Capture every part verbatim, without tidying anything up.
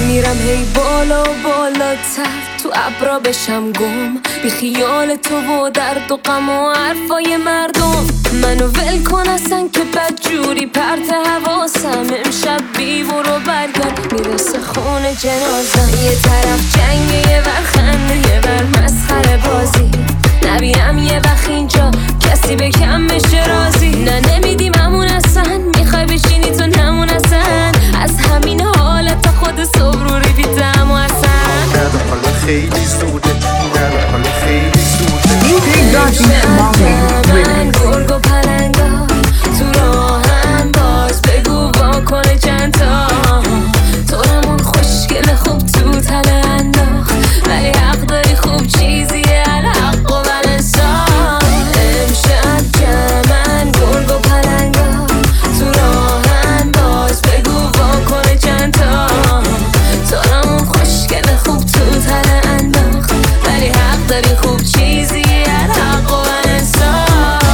میرم هی بالا و بالاتر، تو ابرا بشم گم، بی خیال تو و درد و غم و حرفای مردم. منو ول کن اصلا که بدجوری پرت حواسم، امشب بی برو برگرد میرسه خونه جنازم. یه طرف جنگ یه ور خنده یه ور مسخره بازی، نبینم یه وقت اینجا کسی به کم بشه راضی. نه نمیدیم همون اصلا، میخوای بشینی تو نمون اصلا، از همین حالت خود صبح رو ریپیتم و اصلا نه حالا خیلی زوده، نه حالا خیلی زوده. من گرگ و پلنگا تو راهم باز بگو واکنه چند تا، تو رمون خوشگل خوب تو تله انداخت، ولی حق داری خوب چیزیه الحق و بلنسان. امشب جمعن گرگ و پلنگا تو راهم باز بگو واکنه چند تا، تو رمون خوشگل خوب تو تله انداخت، ولی حق داری خوب چیزیه الحق و بلنسان.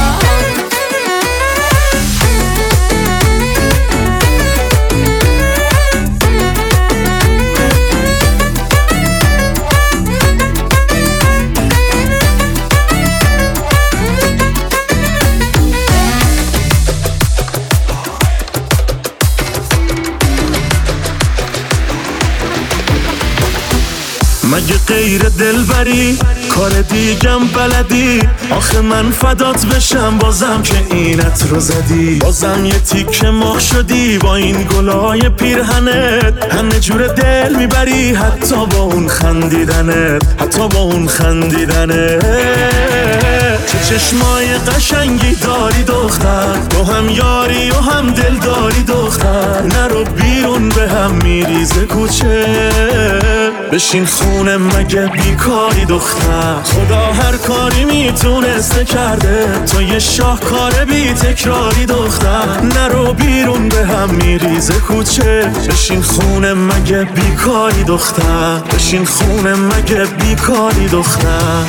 مگه غیر دلبری کار دیگم بلدی؟ آخه من فدات بشم بازم که اینت رو زدی، بازم یه تیکه مخ شدی با این گلای پیرهنت، همه جور دل میبری حتی با اون خندیدنت، حتی با اون خندیدنت. چه چشمای قشنگی داری دختر، تو هم یاری و هم دل داری دختر، نرو بیرون به هم میریزه کوچه، بشین خونه مگه بیکاری دختر. خدا هر کاری میتونسته کرده، تو یه شاهکار بی تکراری دختر، نرو بیرون به هم میریزه کوچه، بشین خونه مگه بیکاری دختر، بشین خونه مگه بیکاری دختر.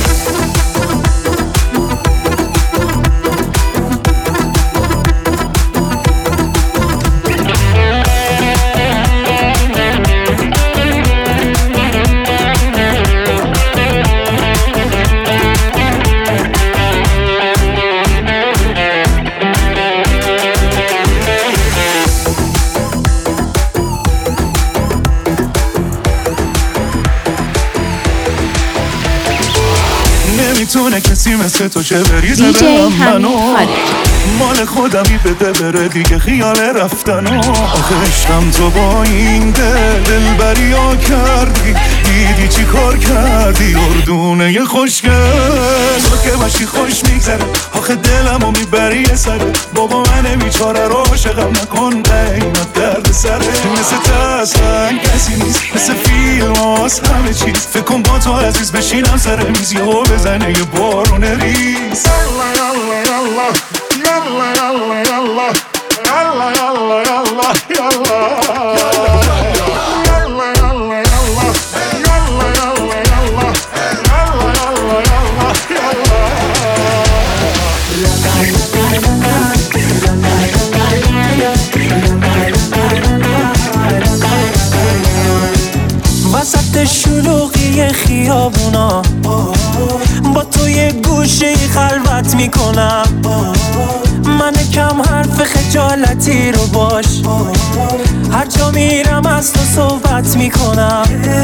نمیتونه کسی مثل تو چه بریزه به منو، مال خودمی بده بره دیگه خیال رفتنو. آخه عشقم تو با این دل دلبری ها کردی، دیدی چی کار کردی اردونه ی خوشگل، تو که باشی خوش میگذره، آخه دلمو میبری یه سره، بابا من بیچاره رو عاشقم نکن قیمت درد سره. مثل تسلن کسی نیست، مثل فیلم هاست همه چیز، فکر کن با تو عزیز بشینم سر میز یهو بزنه یه بارون ریز. Yalla yalla yalla yalla yalla yalla yalla yalla yalla yalla yalla yalla yalla وسط شلوغی خیابونا با تو یه گوشه خلوت میکنم، من کم حرف خجالتی رو باش، هر جا میرم از تو صحبت میکنم.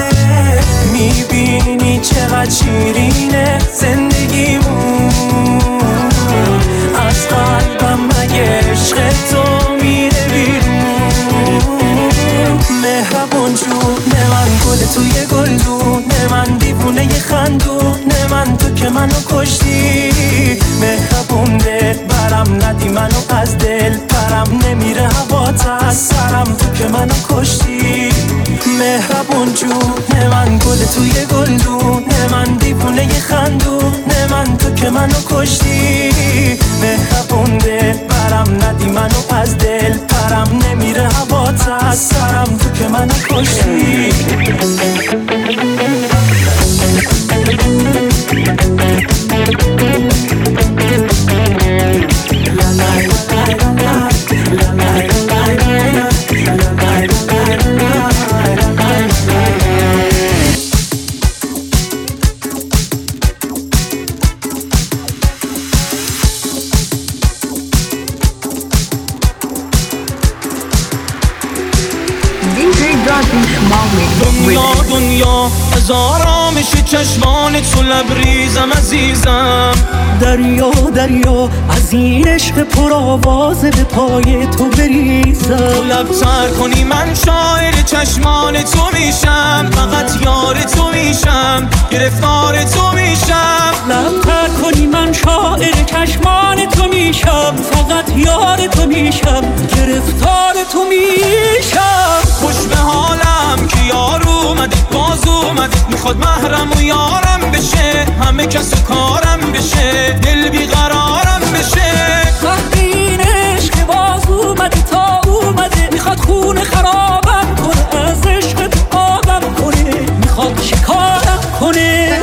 میبینی چقدر شیرینه زندگیمون، از قلبم مگه عشق تو میره بیرون. مهربون جون من گل توی گلدون، من دیوونه ی خندون، من تو که منو کشتی. مهربون دل برم ندی منو از دل برم نمیره هوات از سرم، تو که منو کشتی. مهربون جون من گل توی گلدون، من دیوونه ی خندون، من تو که منو کشتی. مهربون دل برم ندی منو از دل برم نمیره هوات از سرم، تو که منو کشتی. La la la la la la la la la la la la دنیا دنیا از آرامش چشمان تو لبریزم عزیزم. دریا دریا از این عشق پرآواز به پای تو بریزم. تو لب تر کنی من شاعر چشمان تو میشم، فقط یار تو میشم، گرفتار تو میشم. لب تر کنی من شاعر چشمان تو میشم، فقط یار تو میشم، گرفتار تو میشم. خوش به حالم که یار اومدی، باز اومدی، میخواد محرم و یارم بشه، همه کس و کارم بشه، دل بیقرارم بشه. وقتی این عشق باز اومدی تا اومده، میخواد خون خرابم کنه، از عشق تو آبم کنه، میخواد شکارم کنه.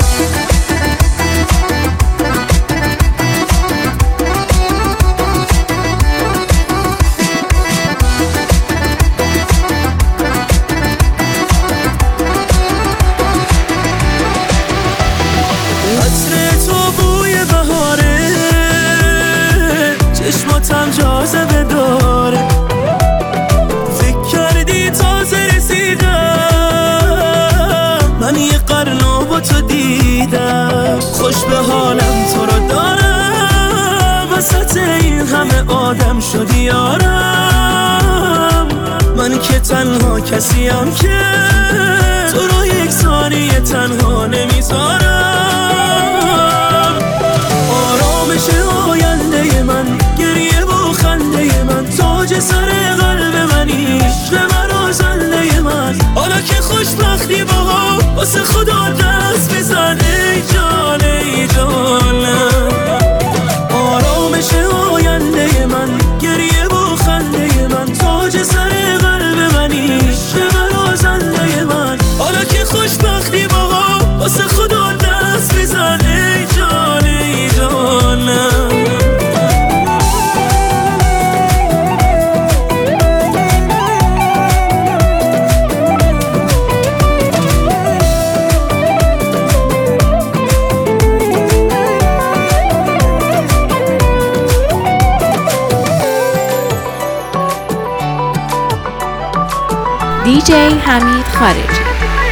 چشماتم جاذبه داره، فکر کردی تازه رسیدم، من یه قرنو با تو دیدم. خوش به حالم تو رو دارم، وسط این همه آدم شدی یارم. من که تنها کسیم که تو رو یک ثانیه تنها نمیذارم. آرامش آینده من، گریه و خنده من، تاج سر قلب منی، عشق من و زنده من. حالا که خوشبختی با واسه خدا دست بزن ای جان ای جانم. آرامش آینده من، گریه و خنده من، تاج سر قلب منی، عشق من و زنده من. حالا که خوشبختی با واسه خدا دست بزن ای جان ای جانم. دیجی حمید خارجی.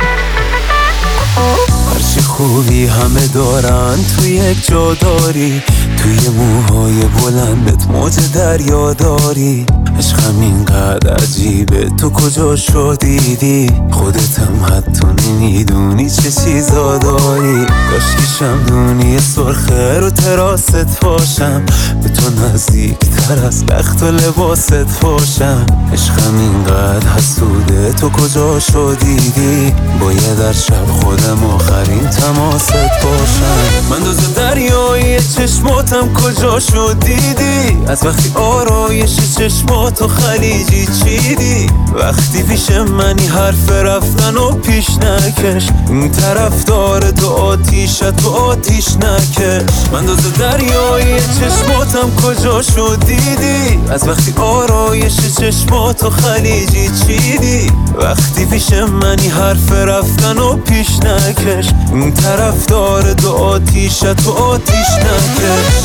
هرچی خوبی همه دارن تو یک جا داری، توی موهای بلندت موج دریا داری. عشقم اینقدر عجیبه تو کجا شو دیدی، خودتم حتی نمیدونی چه چیزا داری. کاشکی شمدونی سرخه رو تراست باشم، به تو نزدیک تر از بخت و لباست باشم. عشقم اینقدر حسوده تو کجا شو دیدی، باید در شب خودم آخرین تماست باشم. من دوز دریایی چشماتم کجا شو دیدی، از وقتی آرایش چشماتو خلیجی چیدی. وقتی پیش منی حرف رفتن و پیش نکش، این طرف داره تو آتیشت تو آتیش نکش. من دوز دریایی چشماتم کجا شو دیدی، از وقتی آرایش چشماتو خلیجی چیدی. وقتی پیش منی حرف رفتن و پیش نکش، این طرف داره تو آتیشت تو آتیش نکش.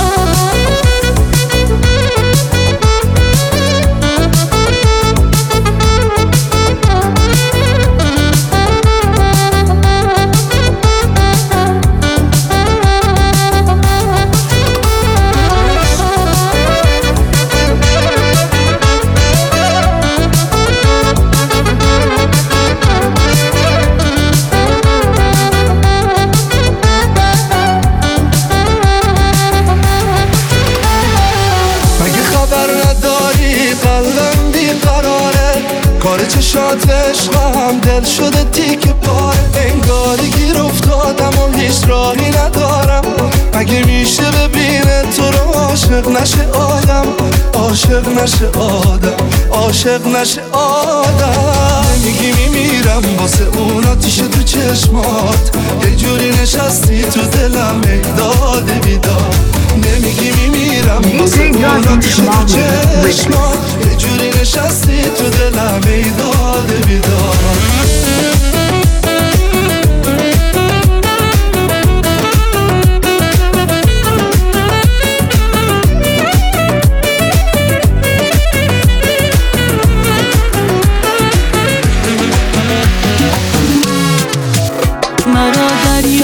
چشات عشقم دل شده تیک پاره، انگاری گیر افتادم و هیچ راهی ندارم. مگه میشه ببینه تو رو عاشق نشه آدم، عاشق نشه آدم، عاشق نشه آدم. نمیگی میمیرم واسه اون آتیش تو چشمات، یه جوری نشستی تو دلم ای داد بیداد. نمیگی میمیرم واسه اون آتیش تو چشمات، یه جوری نشستی تو دلم ای داد بیداد.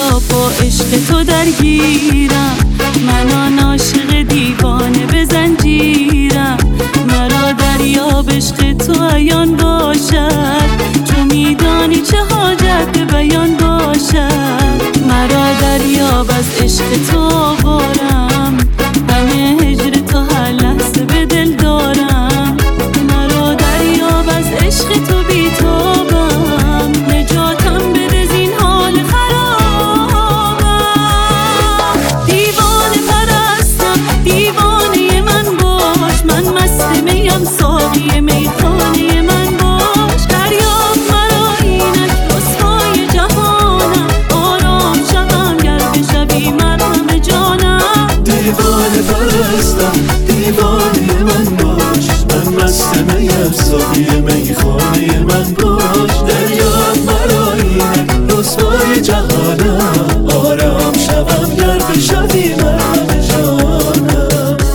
تا با عشق تو درگیرم. من عاشق دیوانه به زنجیرم. مرا دریا به عشق تو عیان باشد. تو میدانی چه حاجت به بیان باشد. مرا دریا از عشق تو آوارم. غم هجر تو هر لحظه به دل دارم. مرا دریا از عشق تو بیتابم. نجاتم بده زین حال خرابم. دیوانه پرستم دیوانه من باش. من مست میم ساقی میخانه من باش. دریاب مرا اینک رسوای جهانم. آرام شوم گر بشوی مرهم جانم. دیوانه پرستم دیوانه من باش. من مست میم ساقی میخانه من باش. دریاب مرا اینک رسوای جهانم. آرام شوم گر بشوی مرهم جانم.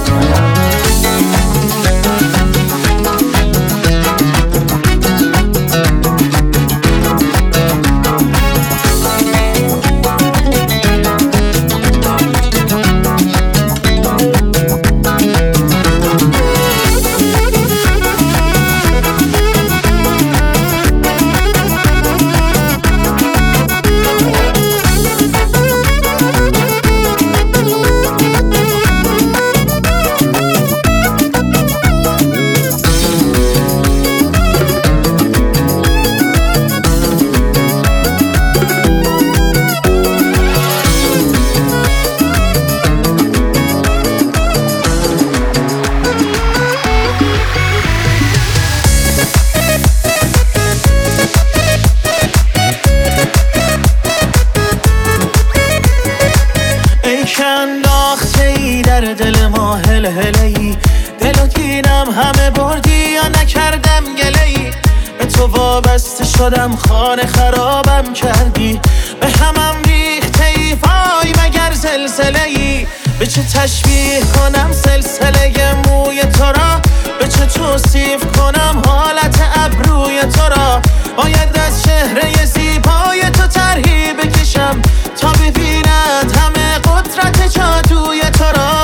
شدم خانه خرابم کردی. به همم ریخته ای وای مگر زلزله ای. به چه تشبیه کنم سلسله موی تو را. به چه توصیف کنم حالت ابروی تو را. باید از چهره زیبای تو طرحی بکشم تا ببیند همه قدرت جادوی تو را.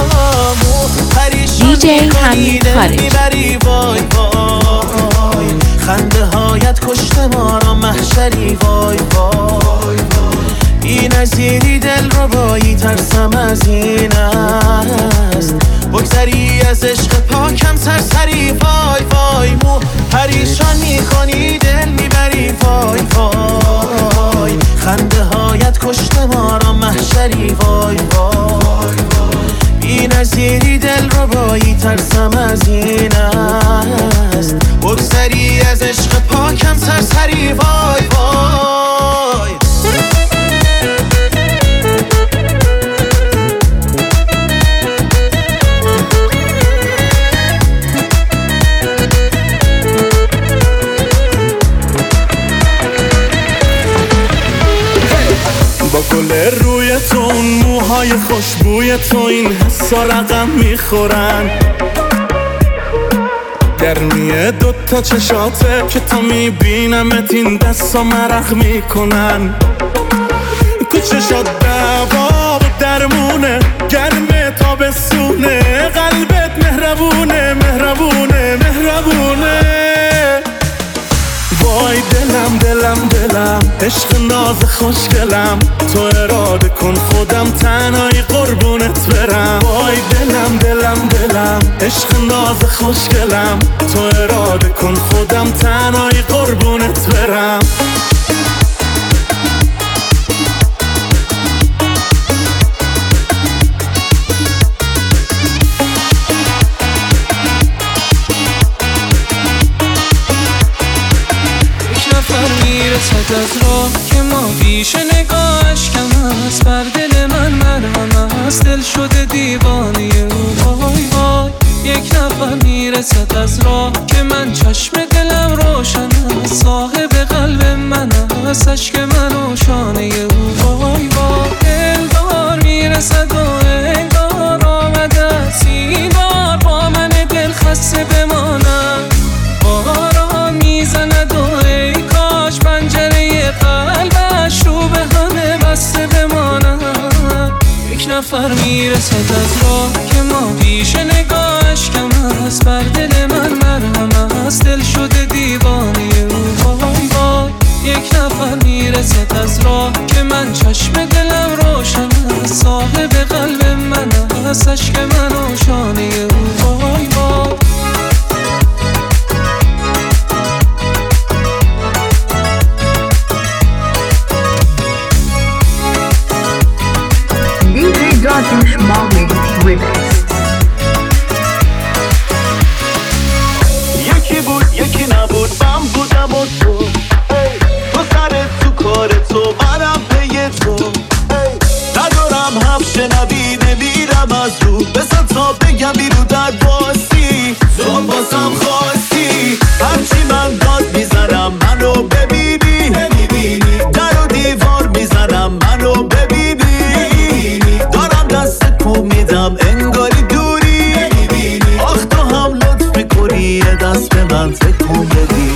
دی جی حمید خارجی. وای وای خنده هایت کشته ما را محشری. وای وای بی نظیری دل رو بایی ترسم از این است. بگذری از عشق پاکم سرسری. وای وای مو پریشان میکنی دل میبری. وای وای خنده هایت کشته ما را محشری. وای وای بی نظیری دل رو بایی ترسم از این است. بگذری از عشق پاکم سرسری. وای وای با گل روی تو اون موهای خوشبوی تو این حسا رقم میخورن. گرمی دوتا چشاته که تا میبینمت این دستا مرق میکنن. تو چشات دوا و درمونه گرم تابستونه. قلبت مهربونه مهربونه مهربونه. وای دلم دلم دلم عشق ناز خوشگلم. تو اراده کن خودم تنهایی قربونت برم. وای دلم دلم دلم عشق ناز خوشگلم. تو اراده کن خودم تنهایی قربونت برم. میرسد از راه که ما بیش نگاهش کم است. بر دل من مرهم است. دل شده دیوانه او. وای وای یک نفر میرسد از راه که من چشم دلم روشن است. صاحب قلب من است. عشق من و شانه او. وای وای دلدار میرسد و انگار آمده است. این بار با من دل خسته بمانم. باران میزند و ای کاش پنجره قلبش رو به همه بسته نفر میرسد از راه که ما پیش نگاهش کم است، بر دل من مرهم است، دل شده دیوانه او. وای وای یک نفر میرسد از راه که من چشم دلم روشن است، صاحب قلب من است، عشق من و شانه او. وای وای دی جی داریوش مالی ریمیکس. یکی بود یکی نبود، من بودم و تو، تو سرت تو کار تو، منم پی تو. ندارم حرف شنوی، نمیرم از رو، بزن تا بگم بیرو در باسی، تو بازم خواستی. هرچی من داد میزنم منو ببینی، در و دیوار میزنم منو ببینی، دارم دست کو میدم انگاری دوری، آخ تو هم لطف میکنی یه دست به من تکون بدی.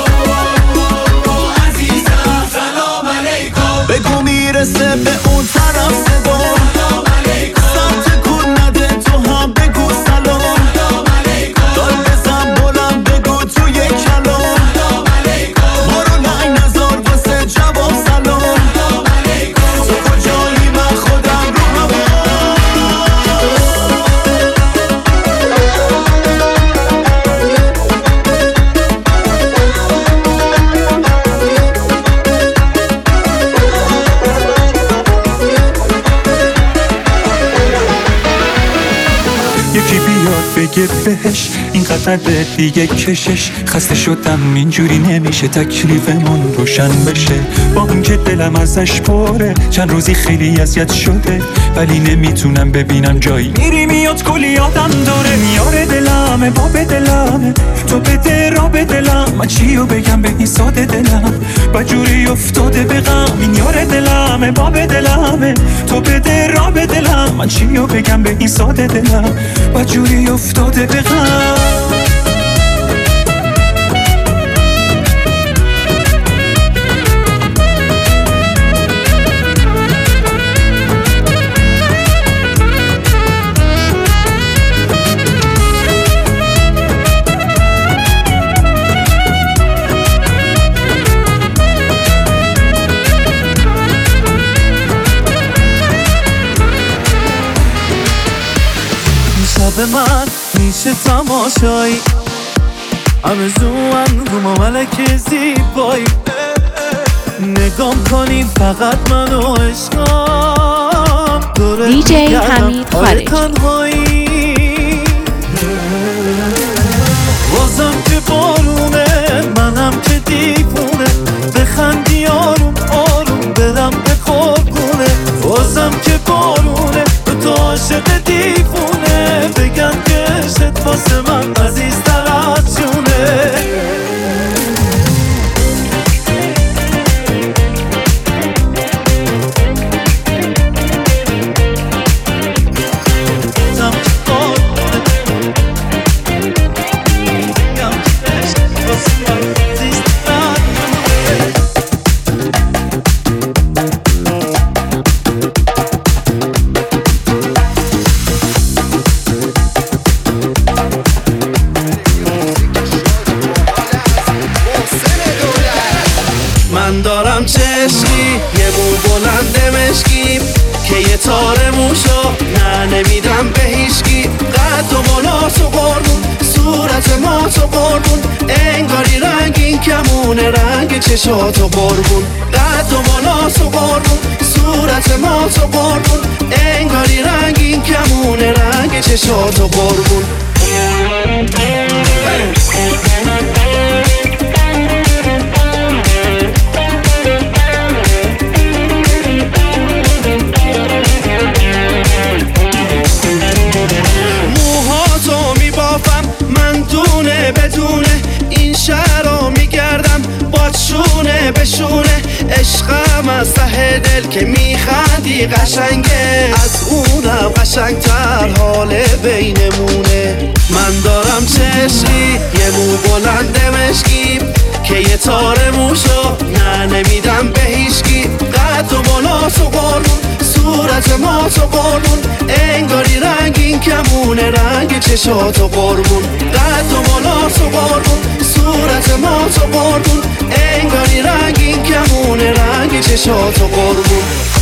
عزیزم سلام علیکم، بگو میرسه به اون طرف صدا، سمت کن نده تو هم بگو سلام، دار بزن بلند بگو تو یک کلام، برو لعن نزار واسه جواب سلام، تو کجایی من خودم رو هوا. یکی بیاد بگه بهش اینقدر به دیگه کشش، خسته شدم اینجوری نمیشه تکلیفمون روشن بشه، با اون که دلم ازش پره، چند روزی خیلی اذیت شده، ولی نمیتونم ببینم جایی میری میاد کلی یادم داره، میاره دلمه باب دلمه، تو بده را به دلم، من چیو بگم به این ساده دلم، بجوری افتاده به غم، این یاره دلمه باب دلمه، تو بده را به دلم، من چیو بگم به این ساده دلم، بجوری افتاده به غم. به من میشه تماشایی، همه زوان رو ما ملک زیبایی، نگام کنی فقط منو عشقام، دی جی حمید خارجی. تنهایی بازم که بارونه، منم که دیوونه، بخندی آروم آروم برم به قربونه، بازم که بارونه تو عاشق دیوونه، بگم که عشقت واسه من عزیزتر از جونه. من دارم چشمی یه مو بلند مشکی، که یه تار موشا نه نمیدم به هیچکی، قد و بالا تو قربون، صورت ما تو قربون، انگاری رنگین کمونه رنگ چشاتو قربون، قد و بالا تو قربون، صورت ما تو قربون، انگاری رنگین کمونه رنگ چشاتو قربون. موهاتو میبافم من دونه بدونه، این شهر رو میگردم با شونه به شونه، عشقم از ته دل که میخندی قشنگه، از اونم قشنگتر حال بینمونه. من دارم چشمی یه مو بلند مشکی، که یه تار موشو نه نمیدم به هیچکی، قد و بالا تو قربون، صورت ما تو قربون، انگاری رنگین کمونه رنگ چشاتو قربون، قد و بالا تو قربون، صورت ما تو قربون، انگاری رنگین کمونه رنگ چشاتو قربون.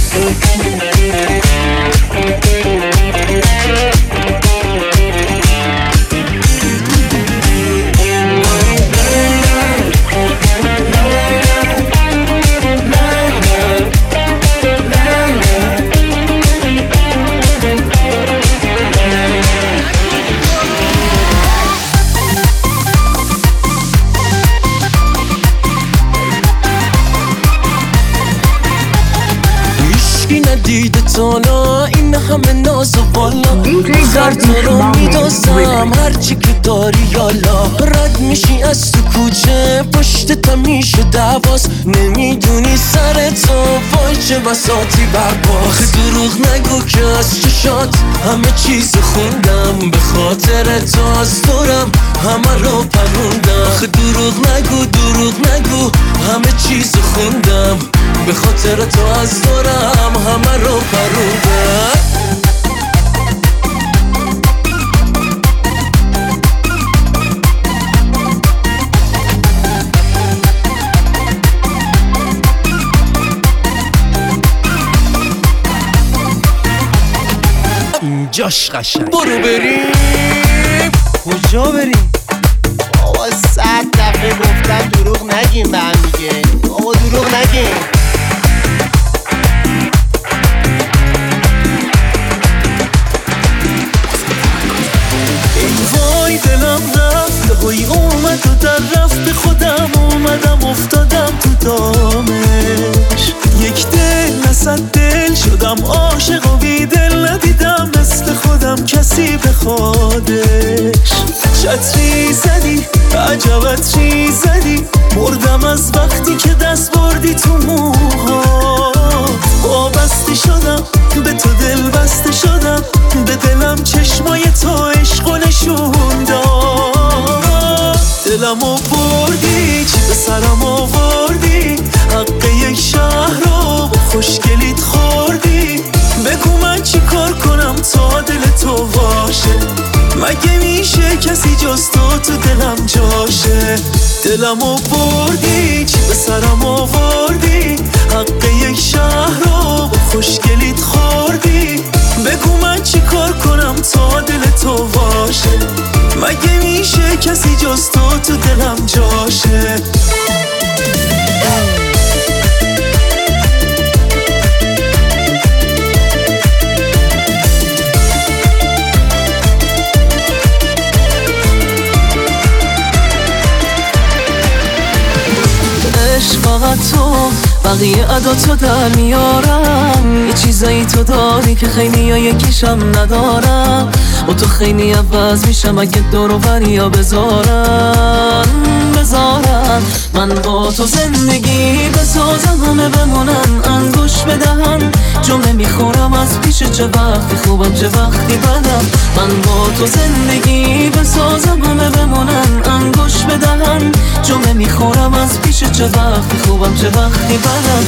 دیده تالا این همه ناز و بالا، خرد رو میدازم هرچی که داری یالا. رد میشی از تو کوچه پشتت میشه دواست، نمیدونی سر تو وای چه بساطی برباخ. دروغ نگو که از چشات همه چیز خوندم، به خاطر تو از دورم همه رو پروندم. دروغ نگو دروغ نگو همه چیز خوندم، به خاطر تو از دورم همه رو پروندم. اینجاش قشنگ. برو بریم. کجا بریم؟ بابا صد دفعه گفتم دروغ نگیم به هم دیگه. بابا دروغ نگیم. وای دلم رفت هوی اومد و در رفت، به خودم اومدم افتادم تو دامش. یک دل نصد دل شدم عاشق و بی دل، ندیدم مثل خودم کسی به خودش. چتری زدی عجب عطری زدی، مردم از وقتی که دست بردی تو موها. وابسته شدم به تو دل بسته شدم، به دلم چشمای تو عشق و نشون داد. دلمو بردی چی به سرم آوردی، حق یک شهر رو با خوشگلیت خوردی. بگو من چی کار کنم تا دل تو باشه، مگه میشه کسی جز تو تو دلم جاشه. دلمو بردی چی به سرم آوردی، حق یک شهر رو با خوشگلیت خوردی. بگو من چی کار کنم تا دل تو باشه، مگه میشه کسی جز تو تو دلم جاشه. فقط تو بقیه عداتو در میارم، یه چیزایی تو داری که خیلی ها یکیشم ندارم. و تو خیلی عوض میشم اگه دور و بریا بذارم بذارم. من با تو زندگی بسازم همه بمونن انگوش بدهم، جمله میخورم از پیش چه وقتی خوبم چه وقتی بدم. من با تو زندگی بسازم همه بمونن انگوش بدهم، جمله میخورم از پیش چه وقتی خوبم چه وقتی بدم.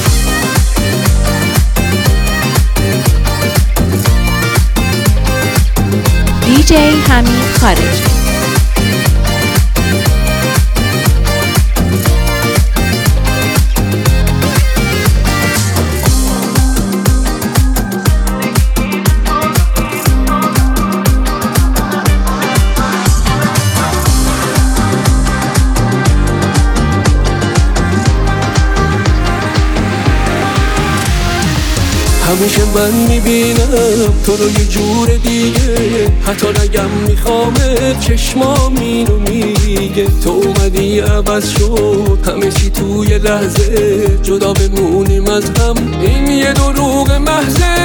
دی جی حمید خارجی. همیشه من میبینم تو رو یه جور دیگه، حتی نگم میخوامه چشمام اینو میگه. تو اومدی عوض شد همه چی توی لحظه، جدا بمونیم از هم این یه دروغ محضه.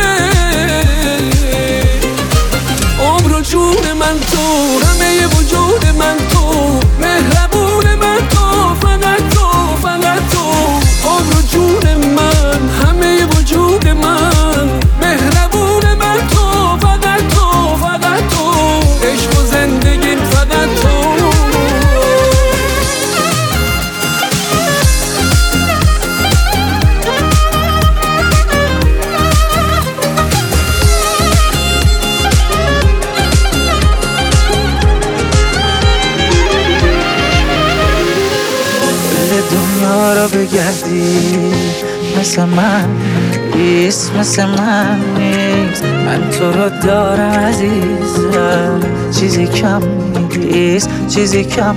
عمر و جون من تو، همه وجود من تو، مهربون من تو، فقط تو فقط تو. عمر و جون من، همه وجود من، مهربون من تو، فقط تو فقط تو. عشق و زندگی فقط تو. دنیا را بگردی مثل من نیست، مثل من نیست. من تو رو دارم عزیزم، چیزی کم نیست، چیزی کم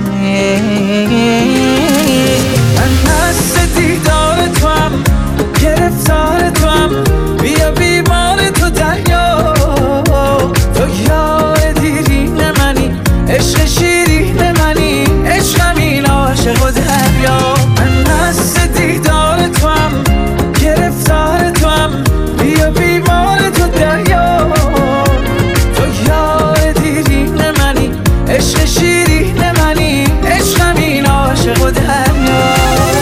نیست. من مست دیدار تو هم، گرفتار تو هم، بیا بیمار تو دریا. تو یار دیرین منی، عشق شیرین منی، عشقم این عاشق و دریا. من مست دیدار تو هم، گرفتار تو هم، بیا بیمار تو دریا. تو یار دیرین منی، عشق شیرین منی، عشقم این عاشق و دریا.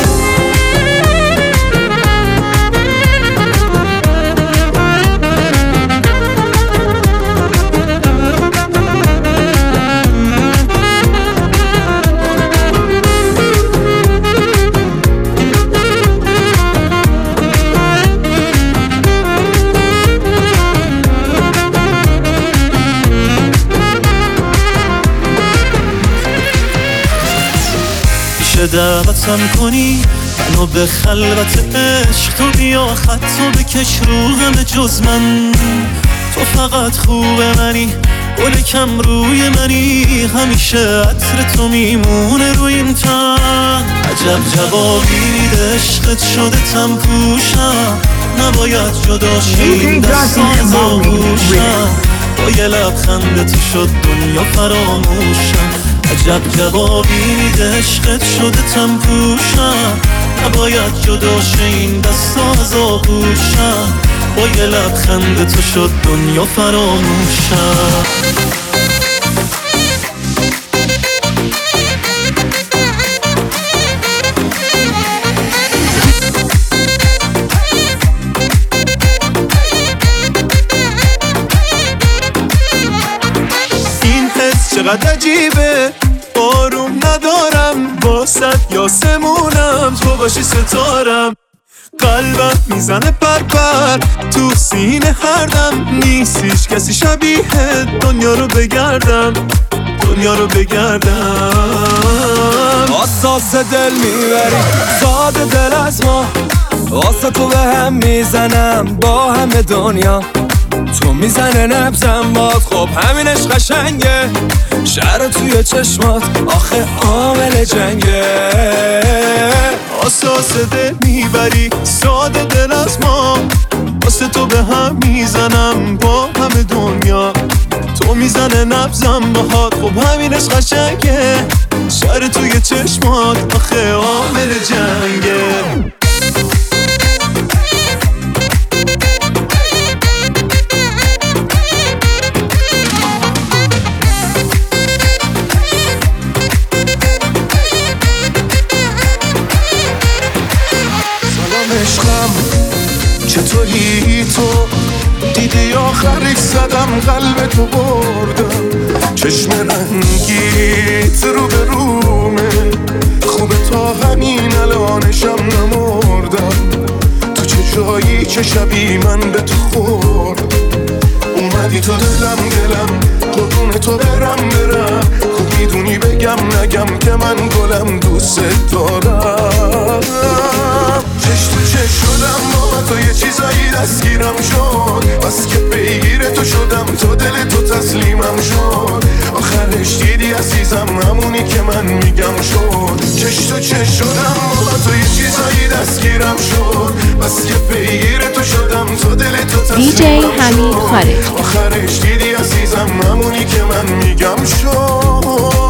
دعوتم کنی منو به خلوت عشق، تو بیا خطو بکش رو همه جز من. تو فقط خوب منی، گل کم روی منی، همیشه عطر تو میمونه روی این تن. عجب جوابی میده عشقت شده تم پوشم، نباید جدا شیم دستان آغوشم. با یه لبخند تو شد دنیا فراموشم. عجب جوابی میده عشقت شده تم پوشم، نباید جدا شه این دستا از آغوشم. با یه لبخند تو شد دنیا فراموشم. این حس چقدر عجیبه، آروم ندارم واسد یاسمونم، تو باشی ستارم. قلبم میزنه پرپر تو سینه هر دم، نیستیش کسی شبیه دنیا رو بگردم، دنیا رو بگردم. حساس دل میبری ساده دل از ما، واسه تو به هم میزنم با همه دنیا. تو میزنه نبزم باد، خب همینش قشنگه. شهر توی چشمات آخه عامل جنگه. حساس دل میبری ساده دل از ما، واسه تو به هم میزنم با همه دنیا. تو میزنه نبزم باهات، خب همینش قشنگه. شهر توی چشمات آخه عامل جنگه. عشقم چطوری تو دیدی آخرش زدم قلب تو بردم. چشم رنگیت رو به رومه، خوبه تا همین الانشم نمردم. تو چه جایی چه شبی من به تو خوردم. اومدی تو دلم دلم قربون تو برم برم. خوب میدونی بگم نگم که من گلم دوست دارم. چش تو چش شدم با تو یه چیزایی دستگیرم شد، بس که پیگیر تو شدم تو دل تو تسلیمم شد. آخرش دیدی عزیزم همونی که من میگم شد. چش تو چش شدم با تو یه چیزایی دستگیرم شد، بس که پیگیر تو شدم تو دل تو تسلیمم شد. دی جی حمید خارجی. آخرش دیدی عزیزم همونی که من میگم شد.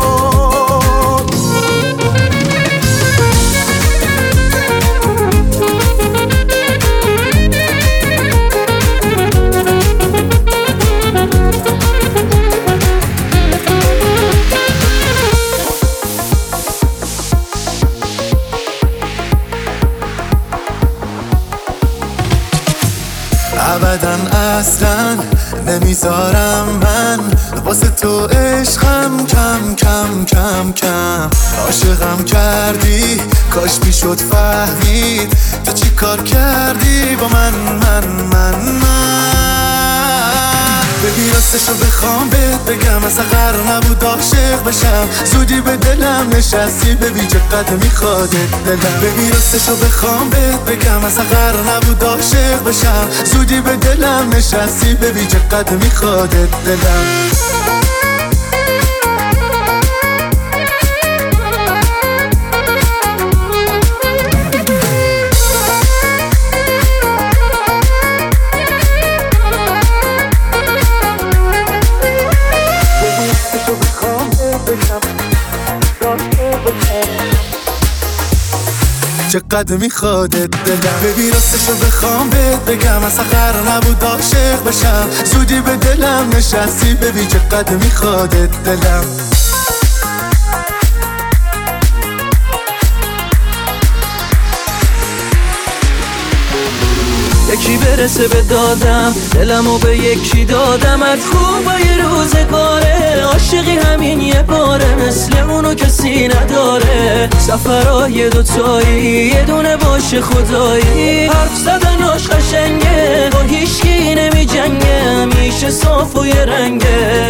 ابداً اصلاً نمیذارم من واسه تو عشقم کم کم کم کم. عاشقم کردی کاش میشد فهمید تو چی کار کردی با من من من من. ببین راستشو بخوام بهت بگم اصلا قرار نبود عاشق بشم زودی به دلم نشستی ببین چقدر میخوادت دلم ببین راستشو بخوام بهت بگم اصلا قرار نبود عاشق بشم زودی به دلم نشستی ببین چقدر میخوادت دلم چقدر میخوادت دلم ببین راستشو بخوام بهت بگم اصلا قرار نبود عاشق بشم زودی به دلم نشستی ببین چقدر میخوادت دلم یکی برسه به دادم دلمو به یکی دادم از خوبای روزگاره عاشقی همین یه باره مثل اونو کسی نداره سفرهای دوتایی یه دونه باشه خدایی حرف زدناش قشنگه با هیچکی نمی جنگه همیشه صاف و یه رنگه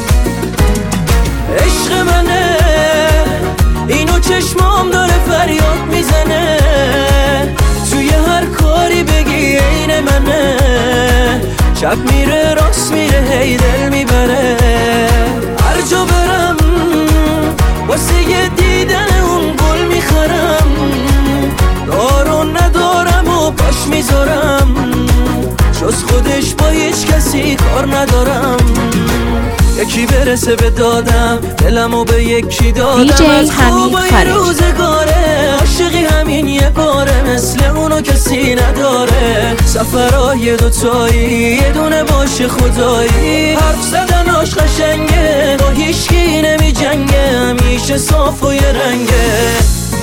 عشق منه اینو چشمام داره فریاد میزنه توی هر کاری بگی عین منه چپ میره راست میره هی دل میبره هر جا برم واسه یه دیدن اون گل میخرم دارو ندارم و پاش میذارم جز خودش با هیچ کسی کار ندارم یکی برسه به دادم دلمو به یکی دادم دی جی حمید خارجی روزگاره عاشقی همین یه باره مثل اونو کسی نداره سفرهای دوتایی یه دونه باشه خدایی حرف زدناش قشنگه با هیچکی نمی جنگه همیشه صاف و یه رنگه